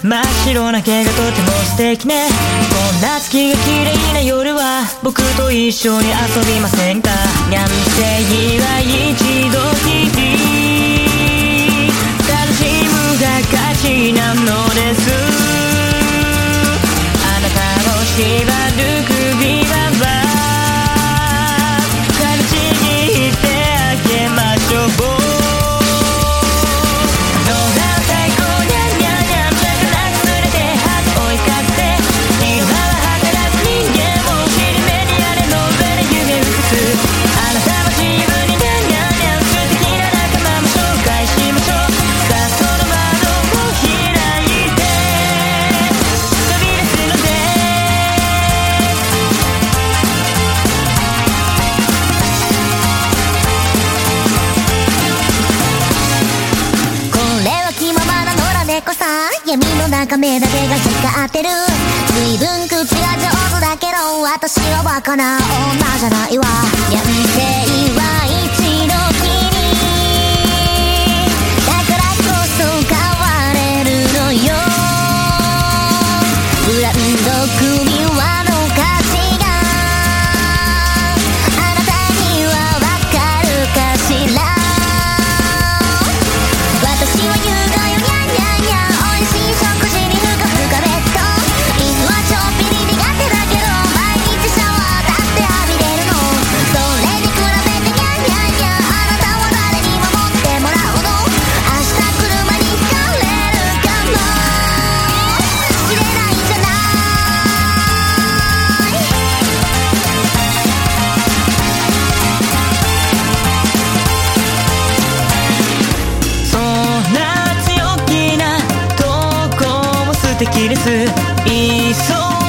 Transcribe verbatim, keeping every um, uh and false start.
真っ白な毛がとても素敵ね。こんな月が綺麗な夜は僕と一緒に遊びませんか。人生は一度きり、楽しむが勝ちなのです。あなたを縛る首輪は噛みちぎってあげましょう。 闇の中目だけが光ってる。随分口が上手だけど私はバカな女じゃないわ。人生は一度きりだからこそ変われるのよ。ブランド組はの価値があなたにはわかるかしら。私は言うがよにゃんにゃんにゃん、美味しい食事にふかふかベッド。水はちょっぴり苦手だけど毎日シャワーだって浴びれるの。それに比べてにゃんにゃんにゃん、あなたは誰に守ってもらうの。明日車にひかれるかもしれないんじゃない。 そんな強気なとこも素敵です。いっそ